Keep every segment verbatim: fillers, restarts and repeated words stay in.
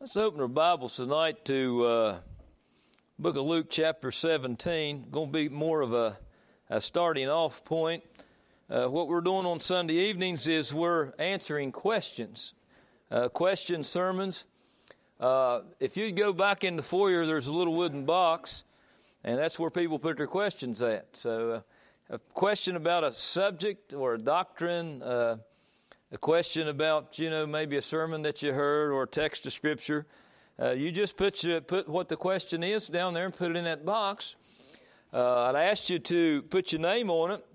Let's open our Bibles tonight to uh, book of Luke chapter seventeen. Going to be more of a, a starting off point. Uh, what we're doing on Sunday evenings is we're answering questions, uh, question sermons. Uh, if you go back in the foyer, there's a little wooden box, and that's where people put their questions at. So uh, a question about a subject or a doctrine, uh, a question about, you know, maybe a sermon that you heard or a text of Scripture, uh, you just put your, put what the question is down there and put it in that box. Uh, I'd ask you to put your name on it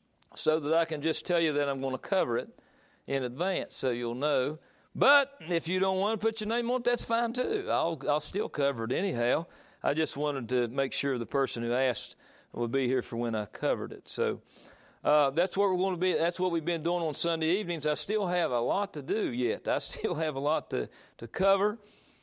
so that I can just tell you that I'm going to cover it in advance so you'll know. But if you don't want to put your name on it, that's fine too. I'll I'll still cover it anyhow. I just wanted to make sure the person who asked would be here for when I covered it. So uh, that's what we're going to be. That's what we've been doing on Sunday evenings. I still have a lot to do yet. I still have a lot to to cover.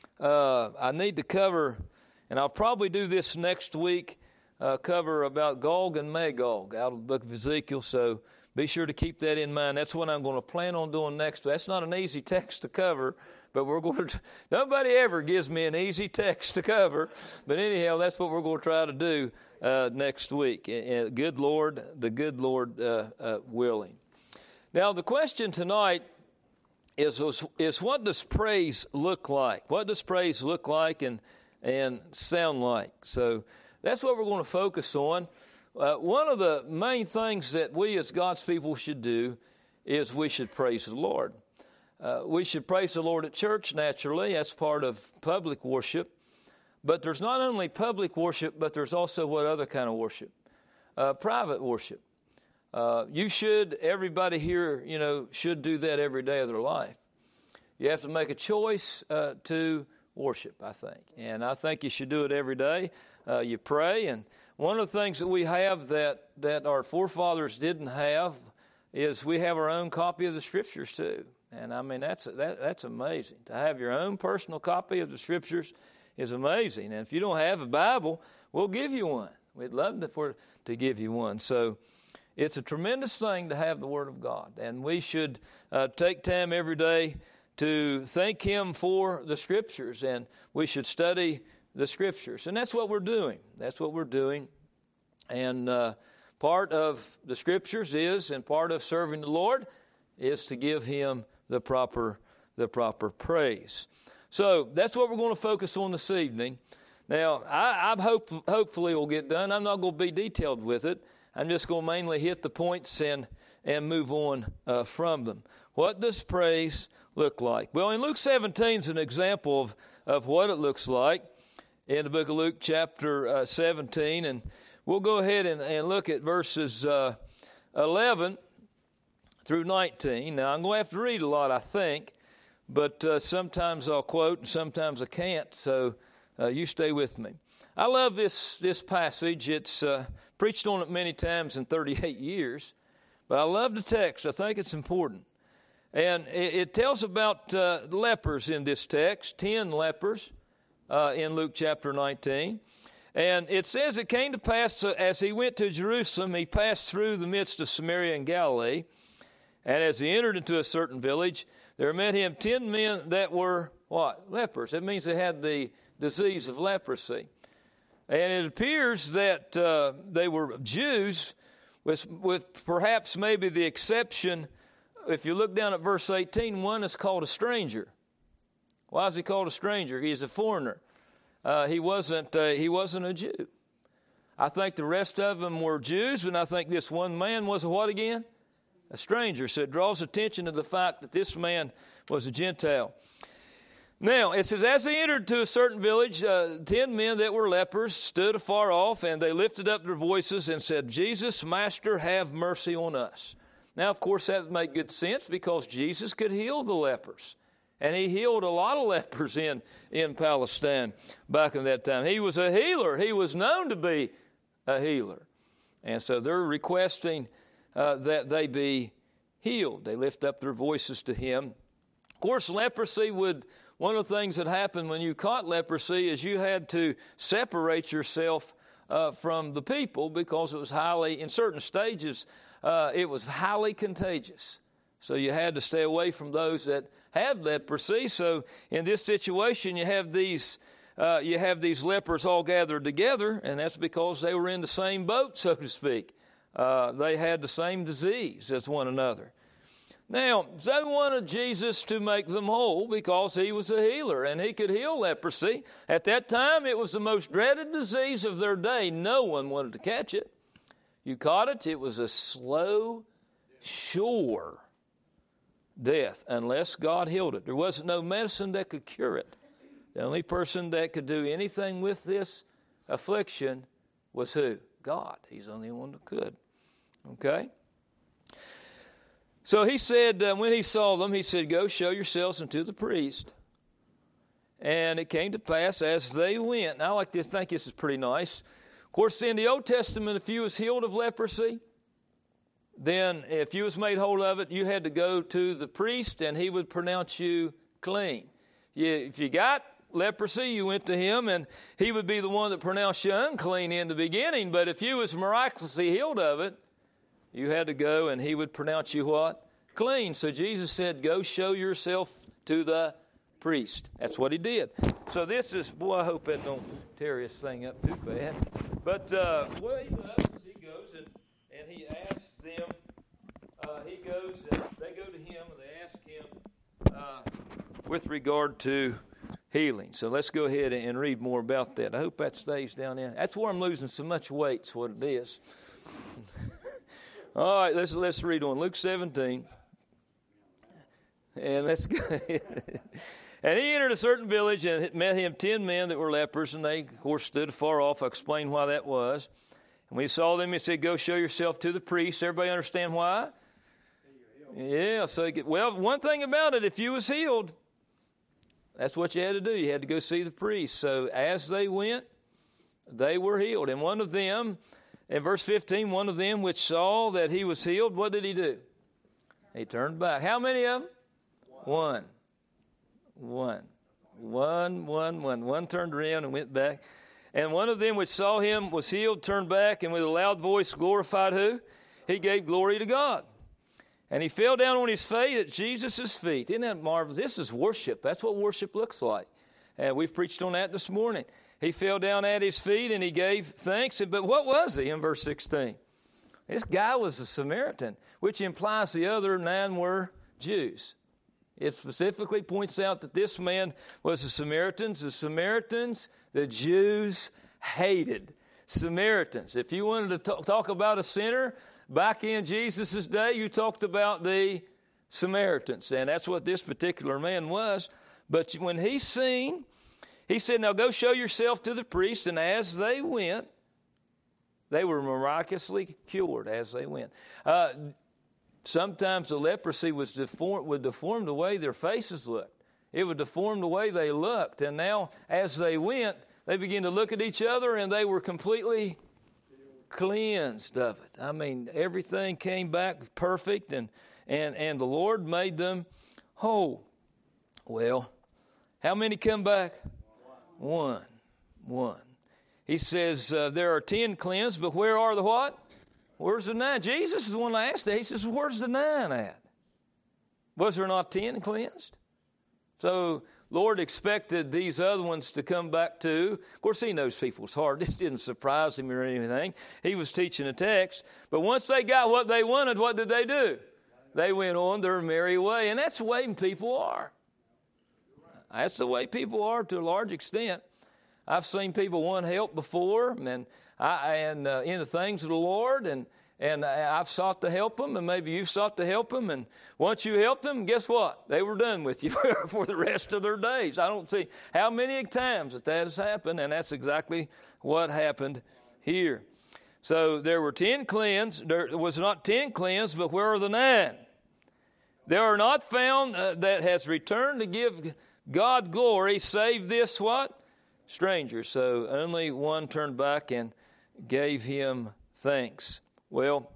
Uh, I need to cover, and I'll probably do this next week. Uh, cover about Gog and Magog out of the book of Ezekiel. So be sure to keep that in mind. That's what I'm going to plan on doing next. That's not an easy text to cover, but we're going to, nobody ever gives me an easy text to cover. But anyhow, that's what we're going to try to do uh, next week. Uh, good Lord, the good Lord uh, uh, willing. Now, the question tonight is, is what does praise look like? What does praise look like and, and sound like? So that's what we're going to focus on. Uh, one of the main things that we as God's people should do is we should praise the Lord. Uh, we should praise the Lord at church, naturally. That's part of public worship. But there's not only public worship, but there's also what other kind of worship? Uh, private worship. Uh, you should, everybody here, you know, should do that every day of their life. You have to make a choice uh, to worship, I think. And I think you should do it every day. Uh, you pray, and one of the things that we have that, that our forefathers didn't have is we have our own copy of the Scriptures too. And I mean, that's that, that's amazing. To have your own personal copy of the Scriptures is amazing. And if you don't have a Bible, we'll give you one. We'd love to, for, to give you one. So it's a tremendous thing to have the Word of God. And we should uh, take time every day to thank Him for the Scriptures. And we should study the Scriptures. And that's what we're doing. That's what we're doing. And uh, part of the Scriptures is, and part of serving the Lord, is to give Him the proper, the proper praise. So that's what we're going to focus on this evening. Now, I, I hope hopefully it will get done. I'm not going to be detailed with it. I'm just going to mainly hit the points and, and move on uh, from them. What does praise look like? Well, in Luke seventeen is an example of, of what it looks like. In the book of Luke chapter uh, seventeen, and we'll go ahead and, and look at verses uh, eleven through nineteen. Now, I'm going to have to read a lot, I think, but uh, sometimes I'll quote and sometimes I can't, so uh, you stay with me. I love this, this passage. It's uh, preached on it many times in thirty-eight years, but I love the text. I think it's important. And it, it tells about uh, lepers in this text, ten lepers. Uh, in Luke chapter nineteen. And it says, it came to pass, uh, as he went to Jerusalem, he passed through the midst of Samaria and Galilee. And as he entered into a certain village, there met him ten men that were, what? Lepers. That means they had the disease of leprosy. And it appears that uh, they were Jews, with, with perhaps maybe the exception, if you look down at verse eighteen, one is called a stranger. Why is he called a stranger? He's a foreigner. Uh, he wasn't. Uh, he wasn't a Jew. I think the rest of them were Jews, and I think this one man was a what again? A stranger. So it draws attention to the fact that this man was a Gentile. Now it says, as they entered to a certain village, uh, ten men that were lepers stood afar off, and they lifted up their voices and said, "Jesus, Master, have mercy on us." Now, of course, that would make good sense because Jesus could heal the lepers. And he healed a lot of lepers in, in Palestine back in that time. He was a healer. He was known to be a healer. And so they're requesting uh, that they be healed. They lift up their voices to him. Of course, leprosy would, one of the things that happened when you caught leprosy is you had to separate yourself uh, from the people because it was highly, in certain stages, uh, it was highly contagious. So you had to stay away from those that had leprosy. So in this situation, you have these uh, you have these lepers all gathered together, and that's because they were in the same boat, so to speak. Uh, they had the same disease as one another. Now, they wanted Jesus to make them whole because he was a healer and he could heal leprosy. At that time, it was the most dreaded disease of their day. No one wanted to catch it. You caught it, it was a slow, sure death unless God healed it. There wasn't no medicine that could cure it. The only person that could do anything with this affliction was who? God. He's the only one that could. Okay? So he said, uh, when he saw them, he said, go show yourselves unto the priest. And it came to pass as they went. Now, I like to think this is pretty nice. Of course, in the Old Testament, if you was healed of leprosy, then if you was made whole of it, you had to go to the priest, and he would pronounce you clean. You, if you got leprosy, you went to him, and he would be the one that pronounced you unclean in the beginning. But if you was miraculously healed of it, you had to go, and he would pronounce you what? Clean. So Jesus said, go show yourself to the priest. That's what he did. So this is, boy, I hope that don't tear this thing up too bad. But uh, what he does is he goes and, and he asks them, uh, he goes, and they go to him, and they ask him uh, with regard to healing. So let's go ahead and read more about that. I hope that stays down there. That's where I'm losing so much weight, is what it is. All right, let's let's read on Luke seventeen, and let's go. And he entered a certain village and met him ten men that were lepers, and they, of course, stood afar off. I'll explain why that was. And when he saw them, he said, "Go show yourself to the priest." Everybody understand why? Yeah. So, get, well, one thing about it, if you was healed, that's what you had to do. You had to go see the priest. So, as they went, they were healed, and one of them. In verse fifteen, one of them which saw that he was healed, what did he do? He turned back. How many of them? One. One. One, one, one. One turned around and went back. And one of them which saw him was healed, turned back, and with a loud voice glorified who? He gave glory to God. And he fell down on his face at Jesus' feet. Isn't that marvelous? This is worship. That's what worship looks like. And we've preached on that this morning. He fell down at his feet and he gave thanks. But what was he in verse sixteen? This guy was a Samaritan, which implies the other nine were Jews. It specifically points out that this man was a Samaritan. The Samaritans, the Jews hated Samaritans. If you wanted to talk, talk about a sinner back in Jesus' day, you talked about the Samaritans. And that's what this particular man was. But when he seen... He said, now go show yourself to the priest. And as they went, they were miraculously cured as they went. Uh, sometimes the leprosy was deform, would deform the way their faces looked. It would deform the way they looked. And now as they went, they began to look at each other and they were completely cleansed of it. I mean, everything came back perfect and, and, and the Lord made them whole. Well, how many come back? One. One. He says, uh, there are ten cleansed, but where are the what? Where's the nine? Jesus is the one that asked that. He says, where's the nine at? Was there not ten cleansed? So, Lord expected these other ones to come back too. Of course, he knows people's heart. This didn't surprise him or anything. He was teaching a text. But once they got what they wanted, what did they do? They went on their merry way. And that's the way people are. That's the way people are to a large extent. I've seen people want help before, and I and uh, in the things of the Lord, and and I've sought to help them, and maybe you've sought to help them, and once you helped them, guess what? They were done with you for the rest of their days. I don't see how many times that that has happened, and that's exactly what happened here. So there were ten cleansed. There was not ten cleansed, but where are the nine? There are not found uh, that has returned to give God glory, save this what? Stranger. So only one turned back and gave him thanks. Well,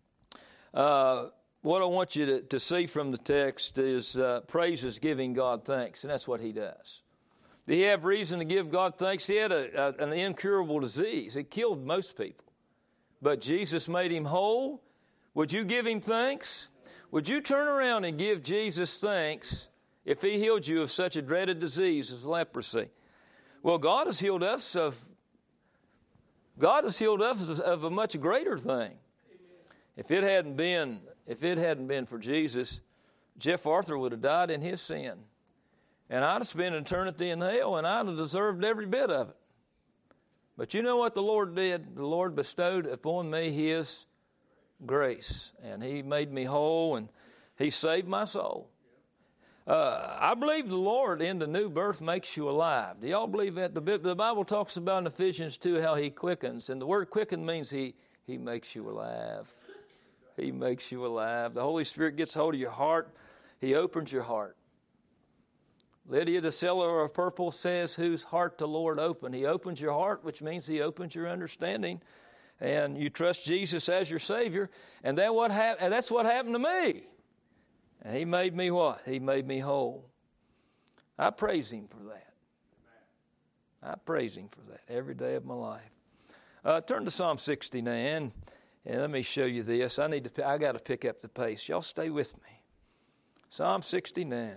uh, what I want you to, to see from the text is uh, praise is giving God thanks, and that's what he does. Did he have reason to give God thanks? He had a, a, an incurable disease. It killed most people. But Jesus made him whole. Would you give him thanks? Would you turn around and give Jesus thanks if he healed you of such a dreaded disease as leprosy? Well, God has healed us of, God has healed us of a much greater thing. If it hadn't been, if it hadn't been for Jesus, Jeff Arthur would have died in his sin. And I'd have spent eternity in hell, and I'd have deserved every bit of it. But you know what the Lord did? The Lord bestowed upon me his grace. And he made me whole, and he saved my soul. Uh, I believe the Lord in the new birth makes you alive. Do y'all believe that? The, the Bible talks about in Ephesians two how he quickens. And the word quicken means he, he makes you alive. He makes you alive. The Holy Spirit gets hold of your heart. He opens your heart. Lydia, the seller of purple, says, whose heart the Lord opened. He opens your heart, which means he opens your understanding. And you trust Jesus as your Savior. And, that what hap- and that's what happened to me. And he made me what? He made me whole. I praise him for that. I praise him for that every day of my life. Uh, turn to Psalm sixty-nine, and let me show you this. I need to. I got to pick up the pace. Y'all stay with me. Psalm sixty-nine.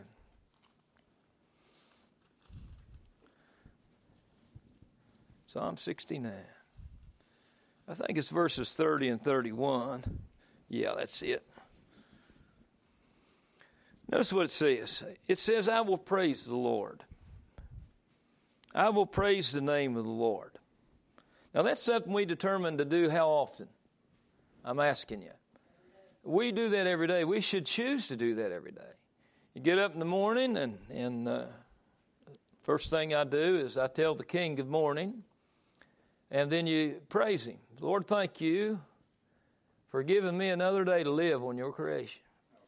Psalm sixty-nine. I think it's verses thirty and thirty-one. Yeah, that's it. Notice what it says. It says, I will praise the Lord. I will praise the name of the Lord. Now, that's something we determine to do how often? I'm asking you. We do that every day. We should choose to do that every day. You get up in the morning, and, and uh, first thing I do is I tell the King good morning, and then you praise him. Lord, thank you for giving me another day to live on your creation.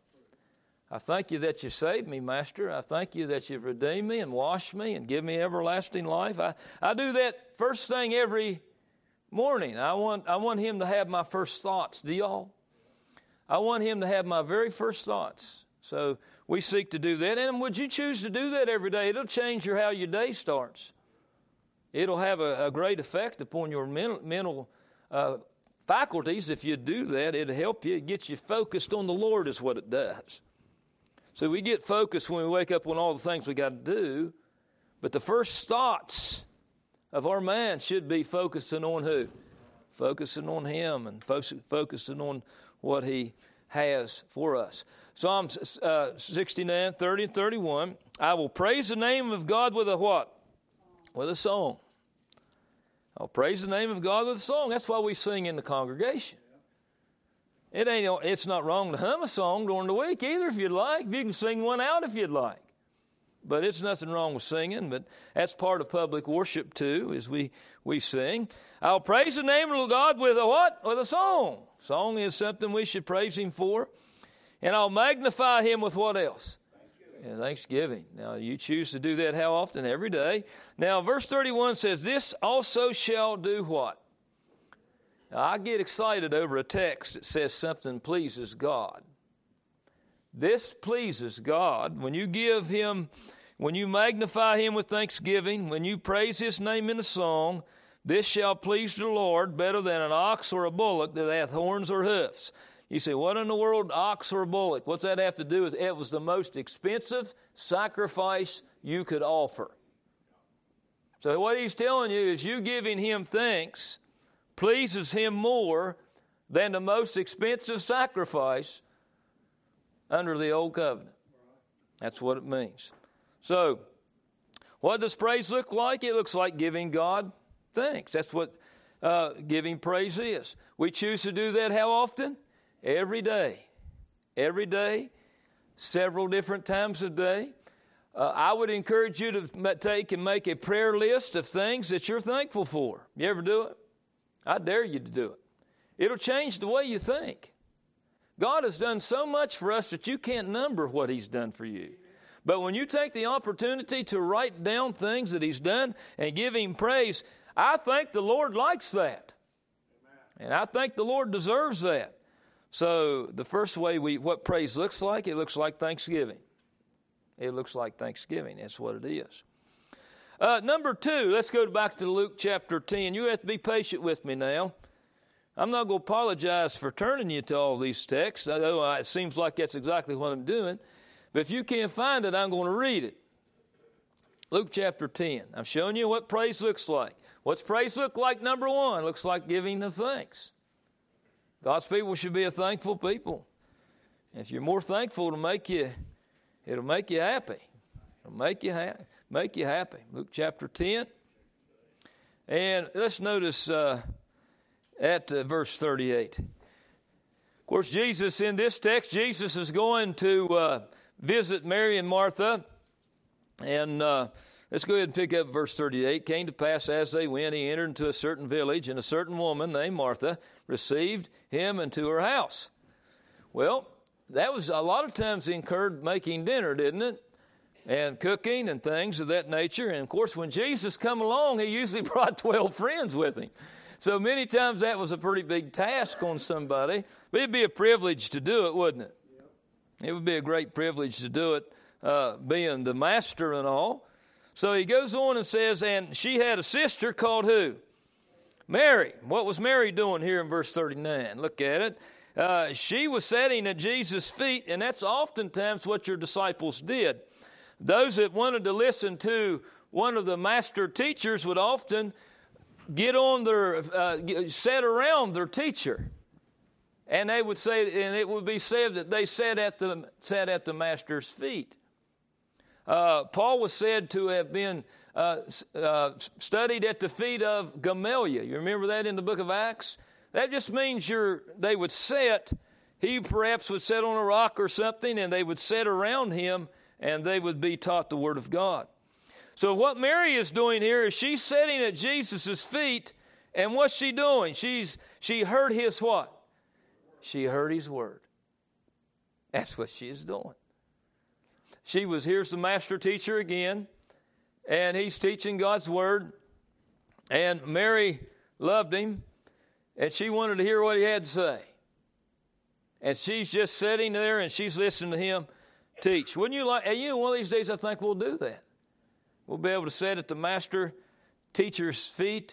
I thank you that you saved me, Master. I thank you that you've redeemed me and washed me and given me everlasting life. I, I do that first thing every morning. I want, I want him to have my first thoughts. Do y'all? I want him to have my very first thoughts. So we seek to do that. And would you choose to do that every day? It'll change your, how your day starts. It'll have a, a great effect upon your mental, mental uh, faculties. If you do that, it'll help you. It gets you focused on the Lord is what it does. So we get focused when we wake up on all the things we got to do. But the first thoughts of our mind should be focusing on who? Focusing on him and focusing on what he has for us. Psalm uh, sixty-nine, thirty and thirty-one. I will praise the name of God with a what? With a song. I'll praise the name of God with a song. That's why we sing in the congregation. It ain't. It's not wrong to hum a song during the week either if you'd like. You can sing one out if you'd like. But it's nothing wrong with singing, but that's part of public worship too, as we, we sing. I'll praise the name of God with a what? With a song. Song is something we should praise him for. And I'll magnify him with what else? Thanksgiving. Yeah, Thanksgiving. Now, you choose to do that how often? Every day. Now, verse thirty-one says, this also shall do what? Now, I get excited over a text that says something pleases God. This pleases God. When you give him, when you magnify him with thanksgiving, when you praise his name in a song, this shall please the Lord better than an ox or a bullock that hath horns or hoofs. You say, what in the world, ox or bullock? What's that have to do with it? It was the most expensive sacrifice you could offer. So what he's telling you is you giving him thanks pleases him more than the most expensive sacrifice under the old covenant. That's what it means. So, what does praise look like? It looks like giving God thanks. That's what uh, giving praise is. We choose to do that how often? Every day. Every day, several different times a day. Uh, I would encourage you to take and make a prayer list of things that you're thankful for. You ever do it? I dare you to do it. It'll change the way you think. God has done so much for us that you can't number what he's done for you. But when you take the opportunity to write down things that he's done and give him praise, I think the Lord likes that. And I think the Lord deserves that. So the first way we, what praise looks like, it looks like thanksgiving. It looks like thanksgiving. That's what it is. Uh, number two, let's go back to Luke chapter ten. You have to be patient with me now. I'm not going to apologize for turning you to all these texts, although it seems like that's exactly what I'm doing. But if you can't find it, I'm going to read it. Luke chapter ten. I'm showing you what praise looks like. What's praise look like? Number one, looks like giving of thanks. God's people should be a thankful people. If you're more thankful, it'll make you, it'll make you happy. It'll make you ha- make you happy. Luke chapter ten. And let's notice uh, at uh, verse thirty-eight. Of course, Jesus, in this text, Jesus is going to uh, visit Mary and Martha. And uh, let's go ahead and pick up verse thirty-eight. Came to pass as they went, he entered into a certain village, and a certain woman named Martha received him into her house. Well, that was a lot of times incurred making dinner, didn't it? And cooking and things of that nature. And of course, when Jesus come along, he usually brought twelve friends with him. So many times that was a pretty big task on somebody. But it'd be a privilege to do it, wouldn't it? It would be a great privilege to do it. Uh, being the master and all. So he goes on and says, and she had a sister called who? Mary. What was Mary doing here in verse thirty-nine? Look at it. Uh, she was sitting at Jesus' feet, and that's oftentimes what your disciples did. Those that wanted to listen to one of the master teachers would often get on their, uh, sit around their teacher. And they would say, and it would be said that they sat at the, sat at the master's feet. Uh, Paul was said to have been uh, uh, studied at the feet of Gamaliel. You remember that in the book of Acts? That just means you're, they would sit, he perhaps would sit on a rock or something, and they would sit around him, and they would be taught the Word of God. So what Mary is doing here is she's sitting at Jesus' feet, and what's she doing? She's She heard his what? She heard his word. That's what she is doing. She was, here's the master teacher again, and he's teaching God's word, and Mary loved him, and she wanted to hear what he had to say. And she's just sitting there, and she's listening to him teach. Wouldn't you like, you know, one of these days I think we'll do that. We'll be able to sit at the master teacher's feet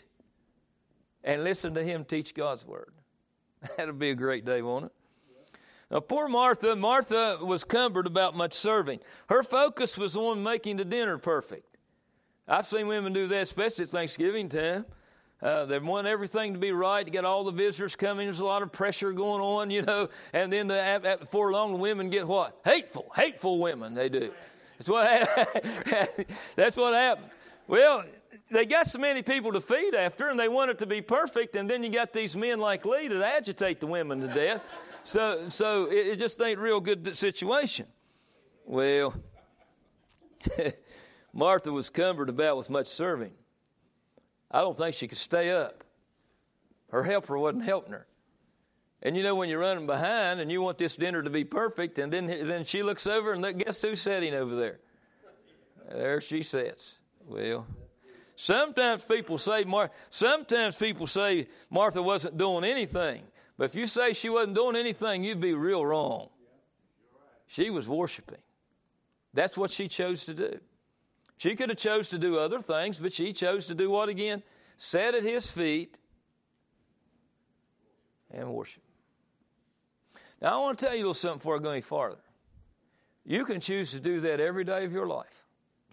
and listen to him teach God's word. That'll be a great day, won't it? Now, poor Martha, Martha was cumbered about much serving. Her focus was on making the dinner perfect. I've seen women do that, especially at Thanksgiving time. Uh, they want everything to be right, to get all the visitors coming. There's a lot of pressure going on, you know. And then the, at, at, before long, the women get what? Hateful, hateful women, they do. That's what, that's what happened. Well, they got so many people to feed after, and they want it to be perfect, and then you got these men like Lee that agitate the women to death. So so it, it just ain't a real good situation. Well, Martha was cumbered about with much serving. I don't think she could stay up. Her helper wasn't helping her. And you know when you're running behind and you want this dinner to be perfect, and then, then she looks over and guess who's sitting over there? There she sits. Well, sometimes people say Mar- sometimes people say Martha wasn't doing anything. But if you say she wasn't doing anything, you'd be real wrong. She was worshiping. That's what she chose to do. She could have chose to do other things, but she chose to do what again? Sat at his feet and worship. Now, I want to tell you a little something before I go any farther. You can choose to do that every day of your life.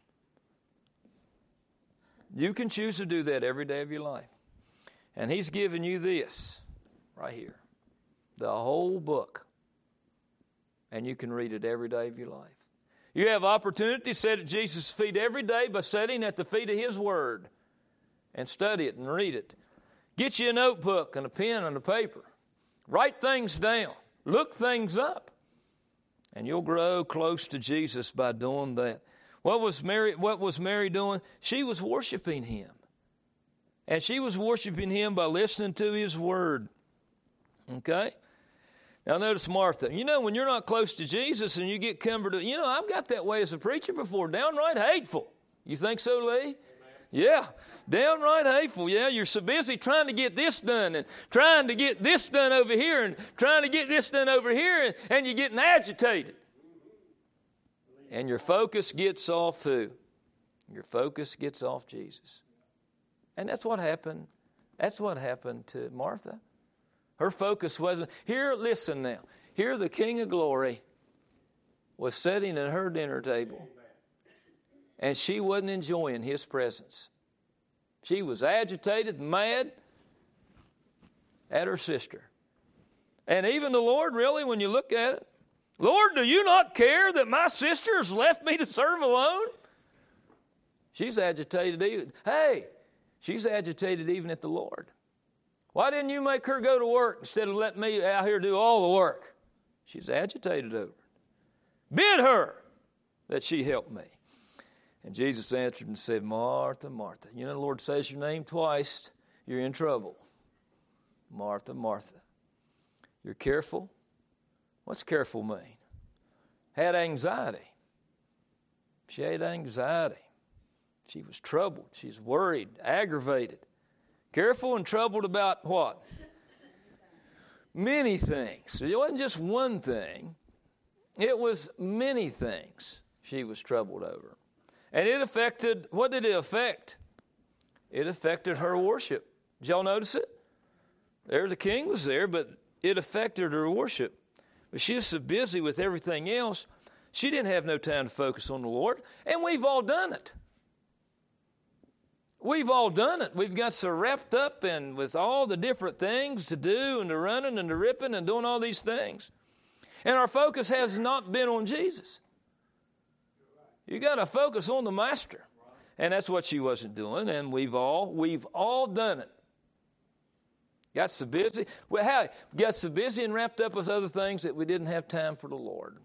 You can choose to do that every day of your life. And he's given you this right here, the whole book. And you can read it every day of your life. You have opportunity to sit at Jesus' feet every day by sitting at the feet of his word and study it and read it. Get you a notebook and a pen and a paper. Write things down. Look things up. And you'll grow close to Jesus by doing that. What was Mary, what was Mary doing? She was worshiping him. And she was worshiping him by listening to his word. Okay? Now notice Martha. You know, when you're not close to Jesus and you get cumbered, you know, I've got that way as a preacher before, downright hateful. You think so, Lee? Amen. Yeah, downright hateful. Yeah, you're so busy trying to get this done and trying to get this done over here and trying to get this done over here, and, and you're getting agitated. And your focus gets off who? Your focus gets off Jesus. And that's what happened. That's what happened to Martha. Her focus wasn't, here, listen now, here the King of Glory was sitting at her dinner table, and she wasn't enjoying his presence. She was agitated, mad at her sister. And even the Lord, really, when you look at it, Lord, do you not care that my sister has left me to serve alone? She's agitated even. Hey, she's agitated even at the Lord. Why didn't you make her go to work instead of letting me out here do all the work? She's agitated over it. Bid her that she help me. And Jesus answered and said, Martha, Martha. You know, the Lord says your name twice, you're in trouble. Martha, Martha. You're careful? What's careful mean? Had anxiety. She had anxiety. She was troubled. She's worried, aggravated. Careful and troubled about what? Many things. It wasn't just one thing. It was many things she was troubled over. And it affected, what did it affect? It affected her worship. Did y'all notice it? There the king was there, but it affected her worship. But she was so busy with everything else, she didn't have no time to focus on the Lord. And we've all done it. We've all done it. We've got so wrapped up in with all the different things to do and the running and the ripping and doing all these things. And our focus has not been on Jesus. You got to focus on the Master. And that's what she wasn't doing, and we've all we've all done it. Got so busy. Well, how got so busy and wrapped up with other things that we didn't have time for the Lord.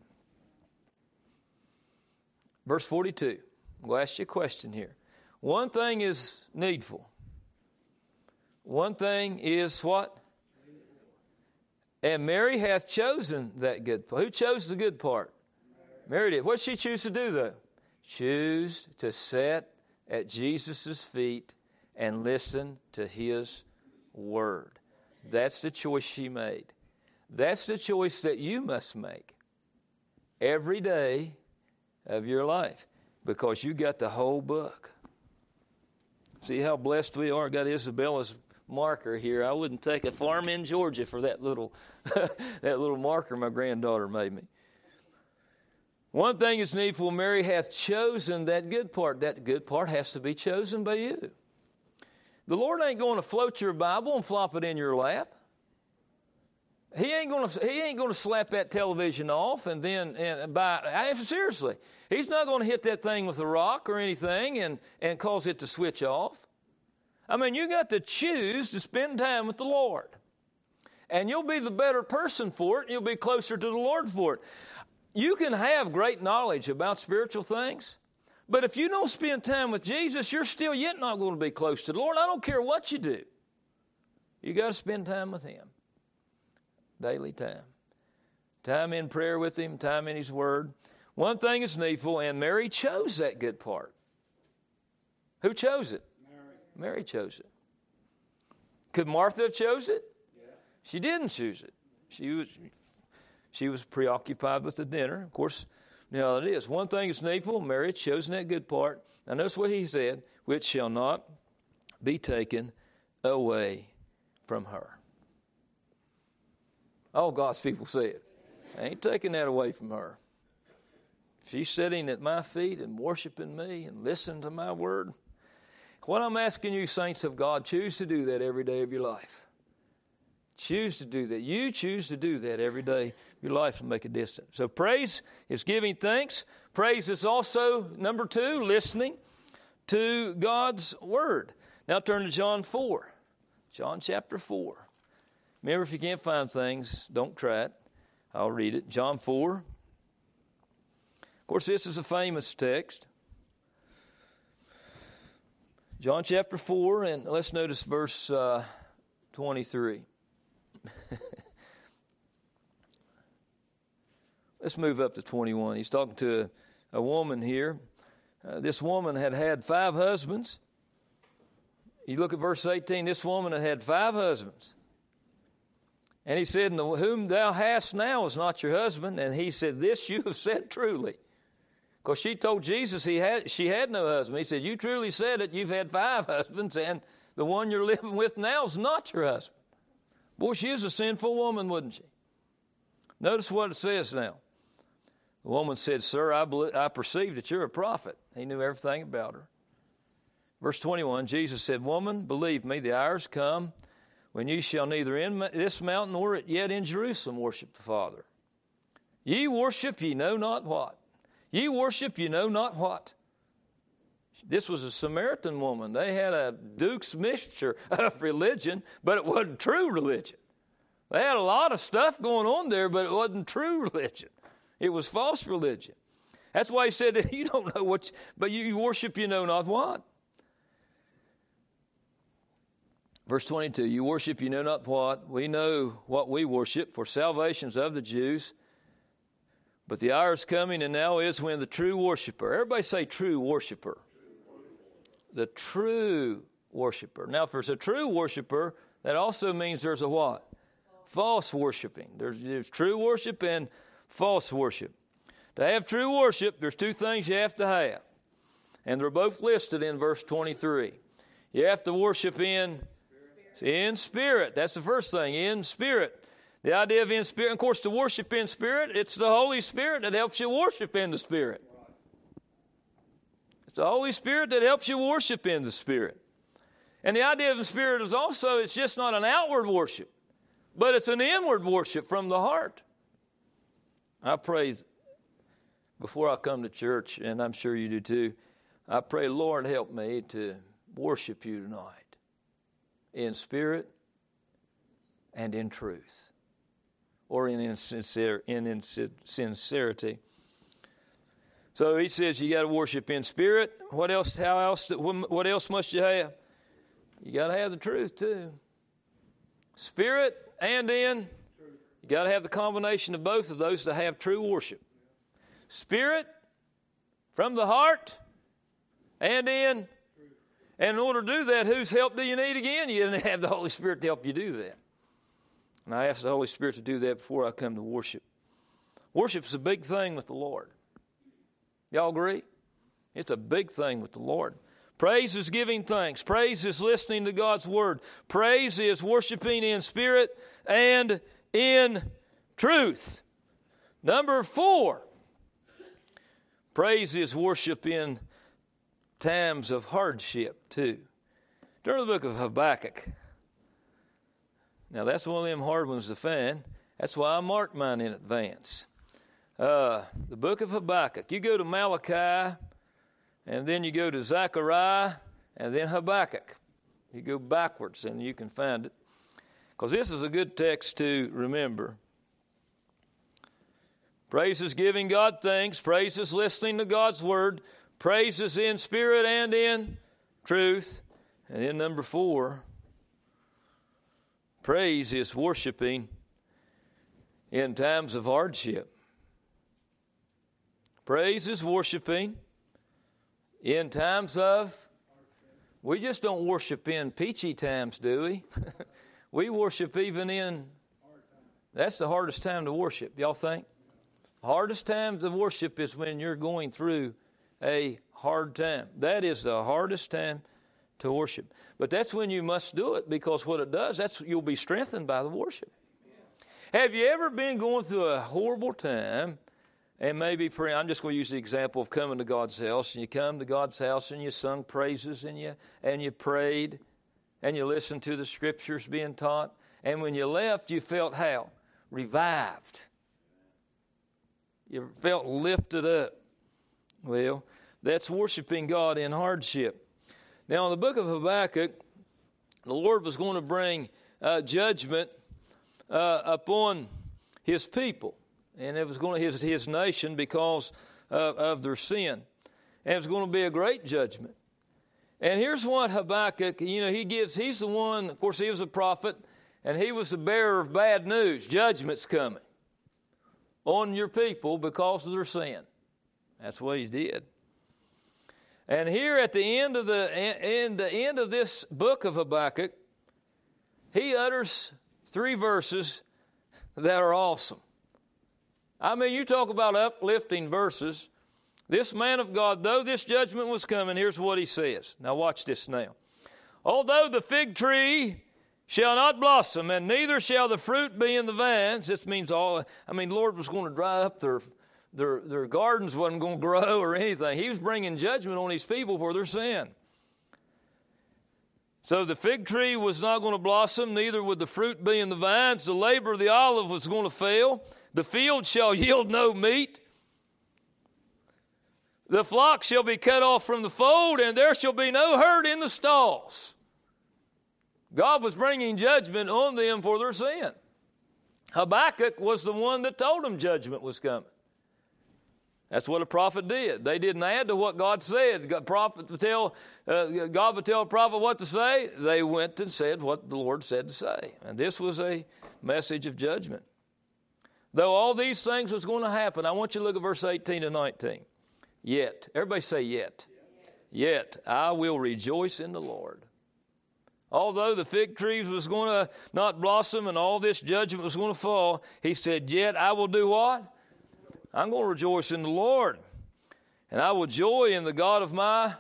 Verse forty-two. We'll ask you a question here. One thing is needful. One thing is what? And Mary hath chosen that good part. Who chose the good part? Mary, Mary did. What did she choose to do, though? Choose to sit at Jesus' feet and listen to his word. That's the choice she made. That's the choice that you must make every day of your life, because you got the whole book. See how blessed we are? Got Isabella's marker here. I wouldn't take a farm in Georgia for that little that little marker my granddaughter made me. One thing is needful, Mary hath chosen that good part. That good part has to be chosen by you. The Lord ain't going to float your Bible and flop it in your lap. He ain't going to. He ain't going to slap that television off and then and by. I, seriously, He's not going to hit that thing with a rock or anything and and cause it to switch off. I mean, you got to choose to spend time with the Lord, and you'll be the better person for it. And you'll be closer to the Lord for it. You can have great knowledge about spiritual things, but if you don't spend time with Jesus, you're still yet not going to be close to the Lord. I don't care what you do. You got to spend time with Him. Daily time. Time in prayer with Him, time in His Word. One thing is needful, and Mary chose that good part. Who chose it? Mary. Mary chose it. Could Martha have chose it? Yeah. She didn't choose it. She was, she was preoccupied with the dinner. Of course, you know, it is. One thing is needful, Mary had chosen that good part. Now notice what He said, which shall not be taken away from her. All God's people say it. I ain't taking that away from her. She's sitting at my feet and worshiping me and listening to my word. What I'm asking you, saints of God, choose to do that every day of your life. Choose to do that. You choose to do that every day of your life and make a difference. So praise is giving thanks. Praise is also, number two, listening to God's word. Now turn to John four. John chapter four. Remember, if you can't find things, don't try it. I'll read it. John four. Of course, this is a famous text. John chapter four, and let's notice verse uh, twenty-three. Let's move up to twenty-one. He's talking to a, a woman here. Uh, this woman had had five husbands. You look at verse eighteen. This woman had had five husbands. And he said, and whom thou hast now is not your husband. And he said, this you have said truly. Because she told Jesus he had, she had no husband. He said, you truly said it. You've had five husbands, and the one you're living with now is not your husband. Boy, she is a sinful woman, wasn't she? Notice what it says now. The woman said, Sir, I, believe, I perceive that you're a prophet. He knew everything about her. Verse twenty-one, Jesus said, Woman, believe me, the hour has come when you shall neither in this mountain nor yet in Jerusalem worship the Father. Ye worship ye know not what. Ye worship ye know not what. This was a Samaritan woman. They had a Duke's mixture of religion, but it wasn't true religion. They had a lot of stuff going on there, but it wasn't true religion. It was false religion. That's why he said that you don't know what, you, but you, you worship you know not what. Verse twenty-two, you worship you know not what. We know what we worship, for salvation's of the Jews. But the hour is coming, and now is when the true worshiper, everybody say true worshiper. The true worshiper. Now, if there's a true worshiper, that also means there's a what? False worshiping. There's, there's true worship and false worship. To have true worship, there's two things you have to have. And they're both listed in verse twenty-three. You have to worship in, in spirit. That's the first thing, in spirit. The idea of in spirit, of course, to worship in spirit, it's the Holy Spirit that helps you worship in the Spirit. It's the Holy Spirit that helps you worship in the Spirit. And the idea of the Spirit is also, it's just not an outward worship, but it's an inward worship from the heart. I pray before I come to church, and I'm sure you do too, I pray, Lord, help me to worship you tonight in spirit and in truth, or in, insincer- in sincerity. So he says you got to worship in spirit. What else? How else? What else must you have? You got to have the truth too. Spirit and in. You got to have the combination of both of those to have true worship. Spirit from the heart and in. And in order to do that, whose help do you need again? You didn't have the Holy Spirit to help you do that. And I ask the Holy Spirit to do that before I come to worship. Worship is a big thing with the Lord. Y'all agree? It's a big thing with the Lord. Praise is giving thanks. Praise is listening to God's word. Praise is worshiping in spirit and in truth. Number four, praise is worship in times of hardship too. Turn to the book of Habakkuk. Now, that's one of them hard ones to find. That's why I marked mine in advance. Uh, the book of Habakkuk. You go to Malachi, and then you go to Zechariah, and then Habakkuk. You go backwards, and you can find it. Because this is a good text to remember. Praise is giving God thanks. Praise is listening to God's word. Praise is in spirit and in truth. And then number four, praise is worshiping in times of hardship. Praise is worshiping in times of, we just don't worship in peachy times, do we? We worship even in, that's the hardest time to worship, y'all think? Hardest time to worship is when you're going through a hard time. That is the hardest time to worship. But that's when you must do it, because what it does, that's you'll be strengthened by the worship. Yeah. Have you ever been going through a horrible time and maybe praying? I'm just going to use the example of coming to God's house, and you come to God's house and you sung praises and you and you prayed and you listened to the scriptures being taught, and when you left, you felt how? Revived. You felt lifted up. Well, that's worshiping God in hardship. Now, in the book of Habakkuk, the Lord was going to bring uh, judgment uh, upon his people. And it was going to his, his nation because uh, of their sin. And it was going to be a great judgment. And here's what Habakkuk, you know, he gives, he's the one, of course, he was a prophet, and he was the bearer of bad news. Judgment's coming on your people because of their sin. That's what he did. And here at the end of the in the end of this book of Habakkuk, he utters three verses that are awesome. I mean, you talk about uplifting verses. This man of God, though this judgment was coming, here's what he says. Now watch this now. Although the fig tree shall not blossom, and neither shall the fruit be in the vines. This means all, I mean, the Lord was going to dry up their, their, their gardens, wasn't going to grow or anything. He was bringing judgment on these people for their sin. So the fig tree was not going to blossom, neither would the fruit be in the vines. The labor of the olive was going to fail. The field shall yield no meat. The flock shall be cut off from the fold, and there shall be no herd in the stalls. God was bringing judgment on them for their sin. Habakkuk was the one that told them judgment was coming. That's what a prophet did. They didn't add to what God said. God, prophet would tell, uh, God would tell a prophet what to say. They went and said what the Lord said to say. And this was a message of judgment. Though all these things was going to happen, I want you to look at verse eighteen and nineteen. Yet, everybody say yet. Yet, I will rejoice in the Lord. Although the fig trees was going to not blossom and all this judgment was going to fall, he said, yet I will do what? I'm going to rejoice in the Lord, and I will joy in the God of my,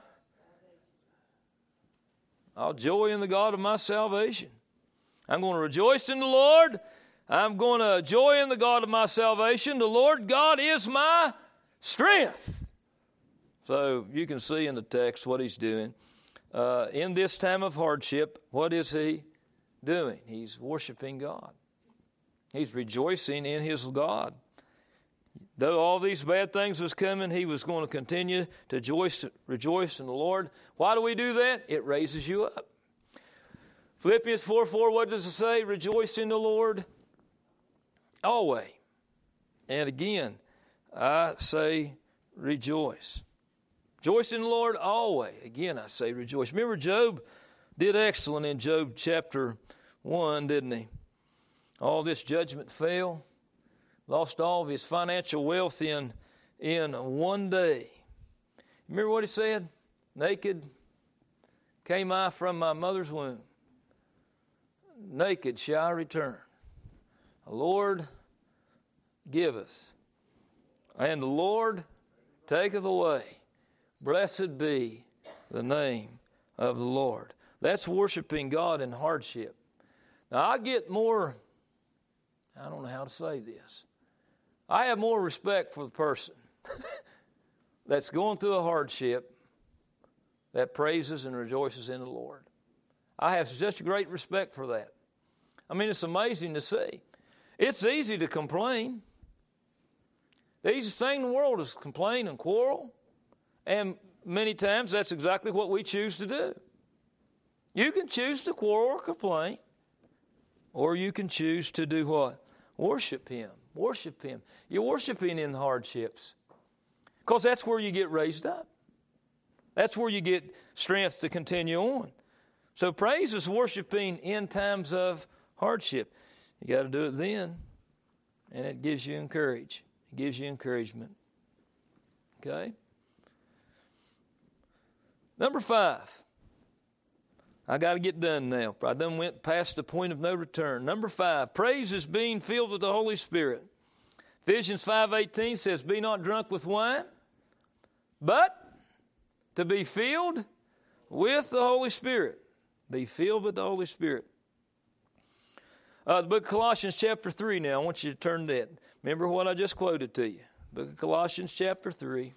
I'll joy in the God of my salvation. I'm going to rejoice in the Lord. I'm going to joy in the God of my salvation. The Lord God is my strength. So you can see in the text what he's doing. Uh, in this time of hardship, what is he doing? He's worshiping God. He's rejoicing in his God. Though all these bad things was coming, he was going to continue to rejoice, rejoice in the Lord. Why do we do that? It raises you up. Philippians four four, what does it say? Rejoice in the Lord always. And again, I say rejoice. Rejoice in the Lord always. Again, I say rejoice. Remember, Job did excellent in Job chapter one, didn't he? All this judgment fell. Lost all of his financial wealth in, in one day. Remember what he said? Naked came I from my mother's womb. Naked shall I return. The Lord giveth, and the Lord taketh away. Blessed be the name of the Lord. That's worshiping God in hardship. Now, I get more, I don't know how to say this. I have more respect for the person that's going through a hardship that praises and rejoices in the Lord. I have such great respect for that. I mean, it's amazing to see. It's easy to complain. The easiest thing in the world is complain and quarrel. And many times that's exactly what we choose to do. You can choose to quarrel or complain, or you can choose to do what? Worship Him. Worship Him. You're worshiping in hardships because that's where you get raised up. That's where you get strength to continue on. So praise is worshiping in times of hardship. You got to do it then, and it gives you encourage. It gives you encouragement. Okay? Number five. I got to get done now. I done went past the point of no return. Number five, praise is being filled with the Holy Spirit. Ephesians five eighteen says, be not drunk with wine, but to be filled with the Holy Spirit. Be filled with the Holy Spirit. Uh, the book of Colossians chapter three now. I want you to turn to that. Remember what I just quoted to you. Book of Colossians chapter three.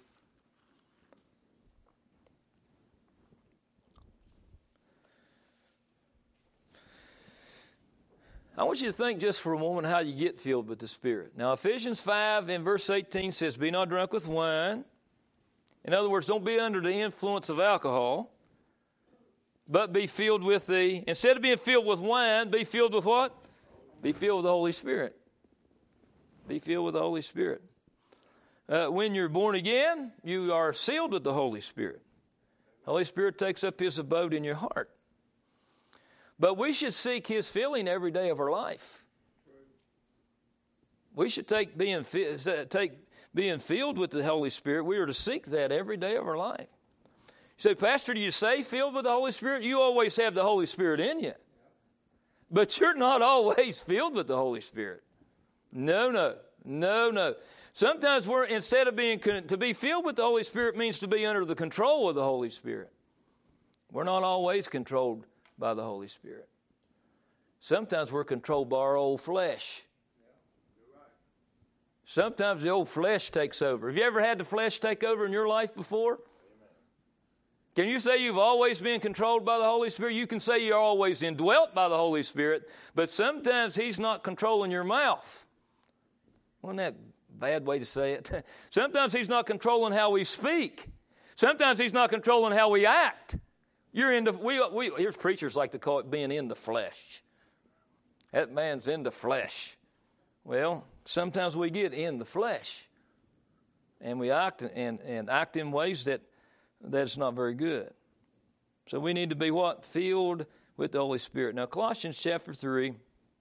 I want you to think just for a moment how you get filled with the Spirit. Now, Ephesians five in verse eighteen says, be not drunk with wine. In other words, don't be under the influence of alcohol, but be filled with the, instead of being filled with wine, be filled with what? Be filled with the Holy Spirit. Be filled with the Holy Spirit. Uh, when you're born again, you are sealed with the Holy Spirit. The Holy Spirit takes up His abode in your heart. But we should seek His filling every day of our life. We should take being, take being filled with the Holy Spirit. We are to seek that every day of our life. You say, Pastor, do you say filled with the Holy Spirit? You always have the Holy Spirit in you. But you're not always filled with the Holy Spirit. No, no, no, no. Sometimes we're, instead of being, to be filled with the Holy Spirit means to be under the control of the Holy Spirit. We're not always controlled by the Holy Spirit. Sometimes we're controlled by our old flesh. Sometimes the old flesh takes over. Have you ever had the flesh take over in your life before? Can you say you've always been controlled by the Holy Spirit? You can say you're always indwelt by the Holy Spirit, but sometimes He's not controlling your mouth. Wasn't that a bad way to say it? Sometimes He's not controlling how we speak. Sometimes He's not controlling how we act. You're in the, we, we, here's preachers like to call it being in the flesh. That man's in the flesh. Well, sometimes we get in the flesh, and we act and, and act in ways that that's not very good. So we need to be what? Filled with the Holy Spirit. Now, Colossians chapter three.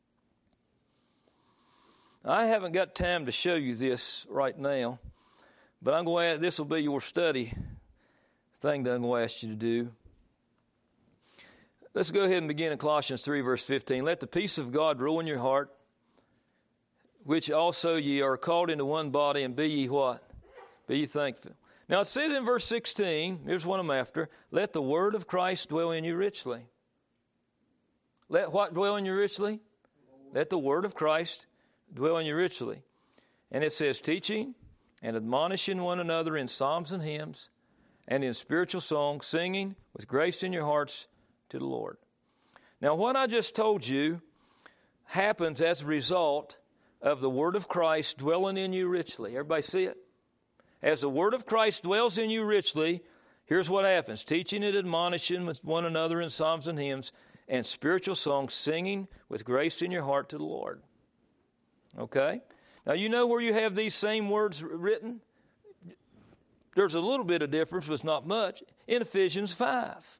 I haven't got time to show you this right now, but I'm going to, this will be your study thing that I'm going to ask you to do. Let's go ahead and begin in Colossians three, verse fifteen. Let the peace of God rule in your heart, which also ye are called into one body, and be ye what? Be ye thankful. Now it says in verse sixteen, here's what I'm after, let the word of Christ dwell in you richly. Let what dwell in you richly? Let the word of Christ dwell in you richly. And it says, teaching and admonishing one another in psalms and hymns, and in spiritual songs, singing with grace in your hearts to the Lord. Now what I just told you happens as a result of the word of Christ dwelling in you richly. Everybody see it? As the word of Christ dwells in you richly, here's what happens. Teaching and admonishing with one another in psalms and hymns and spiritual songs, singing with grace in your heart to the Lord. Okay? Now you know where you have these same words written? There's a little bit of difference, but it's not much. In Ephesians five.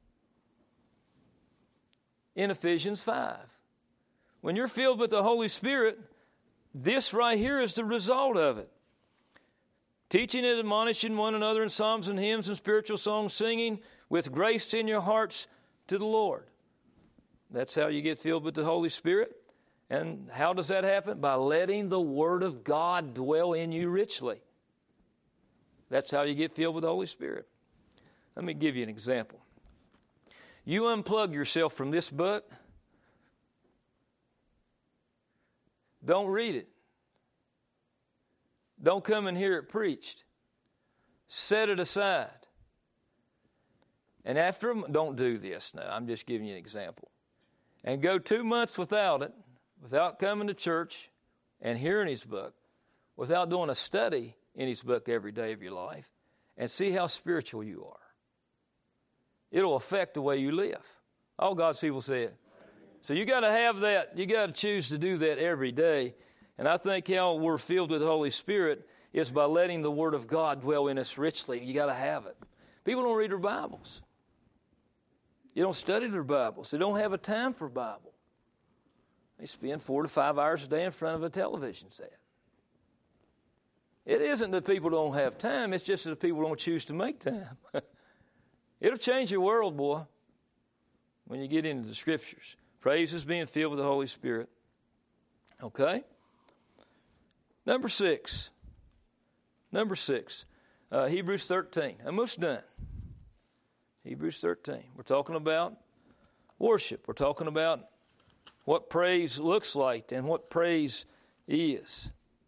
In Ephesians five. When you're filled with the Holy Spirit, this right here is the result of it. Teaching and admonishing one another in psalms and hymns and spiritual songs, singing with grace in your hearts to the Lord. That's how you get filled with the Holy Spirit. And how does that happen? By letting the Word of God dwell in you richly. That's how you get filled with the Holy Spirit. Let me give you an example. You unplug yourself from this book. Don't read it. Don't come and hear it preached. Set it aside. And after, don't do this now. I'm just giving you an example. And go two months without it, without coming to church and hearing His book, without doing a study in His book every day of your life, and see how spiritual you are. It'll affect the way you live. All God's people say it. So you got to have that. You got to choose to do that every day. And I think how we're filled with the Holy Spirit is by letting the Word of God dwell in us richly. You got to have it. People don't read their Bibles. You don't study their Bibles. They don't have a time for Bible. They spend four to five hours a day in front of a television set. It isn't that people don't have time. It's just that people don't choose to make time. It'll change your world, boy, when you get into the Scriptures. Praise is being filled with the Holy Spirit. Okay? Number six. Number six. Uh, Hebrews thirteen. Almost done. Hebrews thirteen. We're talking about worship. We're talking about what praise looks like and what praise is.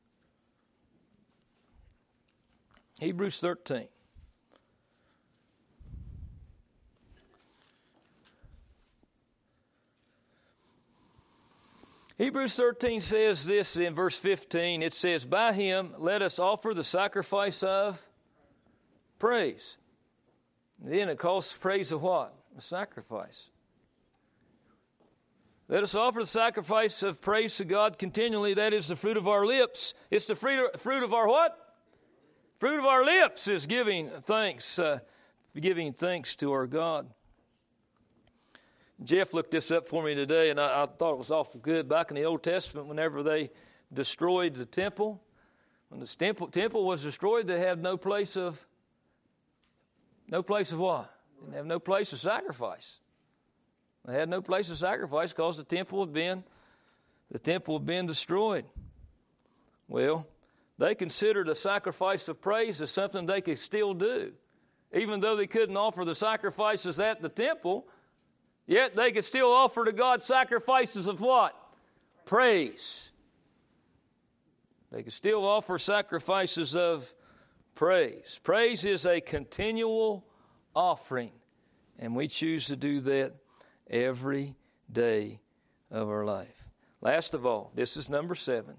Hebrews thirteen. Hebrews thirteen says this in verse fifteen. It says, by Him let us offer the sacrifice of praise. And then it calls praise of what? A sacrifice. Let us offer the sacrifice of praise to God continually. That is the fruit of our lips. It's the fruit fruit of our what? Fruit of our lips is giving thanks, uh, giving thanks to our God. Jeff looked this up for me today, and I, I thought it was awful good. Back in the Old Testament, whenever they destroyed the temple, when the temple, temple was destroyed, they had no place of, no place of what? They didn't have no place of sacrifice. They had no place of sacrifice because the temple had been, the temple had been destroyed. Well, they considered a sacrifice of praise as something they could still do. Even though they couldn't offer the sacrifices at the temple, Yet they could still offer to God sacrifices of what? Praise. They could still offer sacrifices of praise. Praise is a continual offering, and we choose to do that every day of our life. Last of all, this is number seven.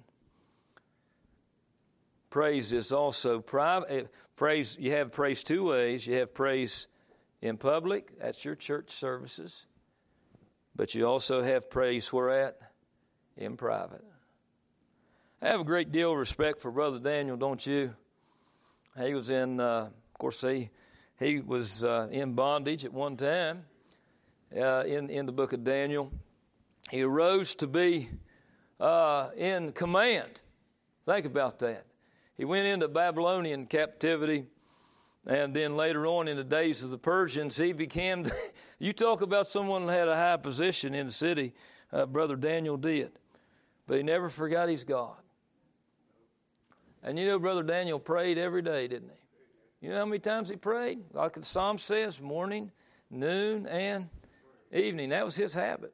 Praise is also private. Praise, you have praise two ways. You have praise in public, that's your church services. But you also have praise where at? In private. I have a great deal of respect for Brother Daniel, don't you? He was in, uh, of course, he, he was uh, in bondage at one time uh, in, in the book of Daniel. He arose to be uh, in command. Think about that. He went into Babylonian captivity, and then later on in the days of the Persians, he became, you talk about someone who had a high position in the city, uh, Brother Daniel did. But he never forgot his God. And you know, Brother Daniel prayed every day, didn't he? You know how many times he prayed? Like the Psalm says, morning, noon, and evening. That was his habit.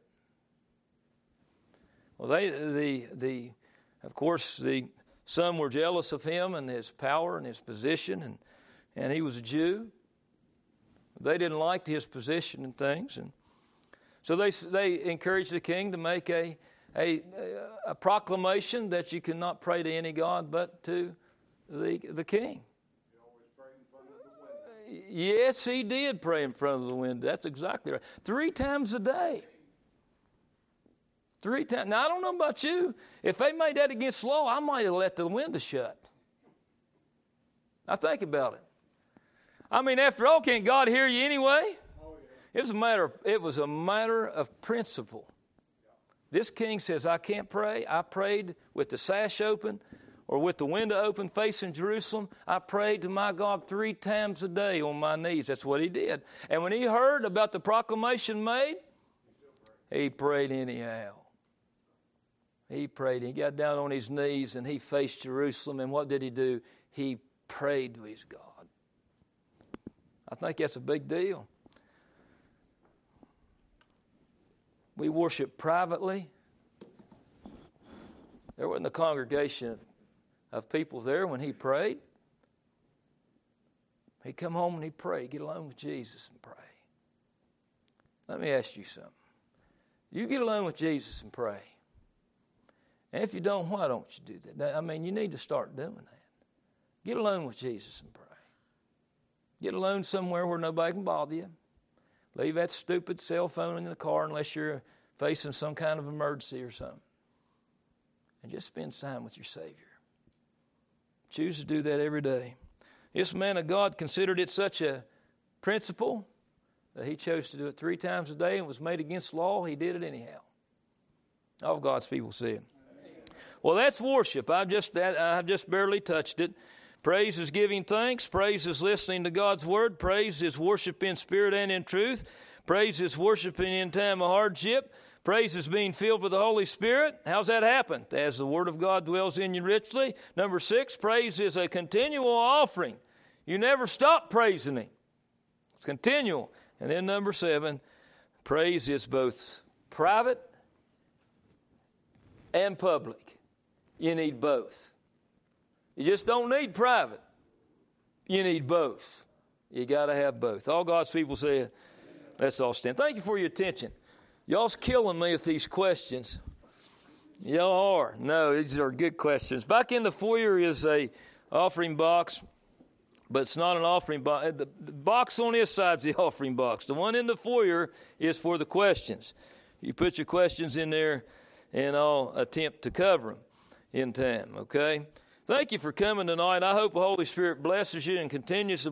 Well, they, the, the, of course, the some were jealous of him and his power and his position, and, and he was a Jew. They didn't like his position and things, and so they they encouraged the king to make a a, a proclamation that you cannot pray to any god but to the the king. He always prayed in front of the window. Yes, he did pray in front of the window. That's exactly right. Three times a day. Three times. Now, I don't know about you. If they made that against law, I might have let the window shut. Now, think about it. I mean, after all, can't God hear you anyway? Oh, yeah. It was a matter of, it was a matter of principle. Yeah. This king says, I can't pray. I prayed with the sash open or with the window open facing Jerusalem. I prayed to my God three times a day on my knees. That's what he did. And when he heard about the proclamation made, he prayed anyhow. He prayed. He got down on his knees and he faced Jerusalem. And what did he do? He prayed to his God. I think that's a big deal. We worship privately. There wasn't a congregation of people there when he prayed. He'd come home and he'd pray, get alone with Jesus and pray. Let me ask you something. You get alone with Jesus and pray. And if you don't, why don't you do that? I mean, you need to start doing that. Get alone with Jesus and pray. Get alone somewhere where nobody can bother you. Leave that stupid cell phone in the car unless you're facing some kind of emergency or something. And just spend time with your Savior. Choose to do that every day. This man of God considered it such a principle that he chose to do it three times a day and was made against law. He did it anyhow. All of God's people said. Well, that's worship. I've just I've just barely touched it. Praise is giving thanks. Praise is listening to God's word. Praise is worship in spirit and in truth. Praise is worshiping in time of hardship. Praise is being filled with the Holy Spirit. How's that happen? As the word of God dwells in you richly. Number six, praise is a continual offering. You never stop praising Him. It's continual. And then number seven, praise is both private and public. You need both. You just don't need private. You need both. You got to have both. All God's people say, let's all stand. Thank you for your attention. Y'all's killing me with these questions. Y'all are. No, these are good questions. Back in the foyer is a offering box, but it's not an offering box. The, the box on this side is the offering box. The one in the foyer is for the questions. You put your questions in there, and I'll attempt to cover them in time, okay? Thank you for coming tonight. I hope the Holy Spirit blesses you and continues to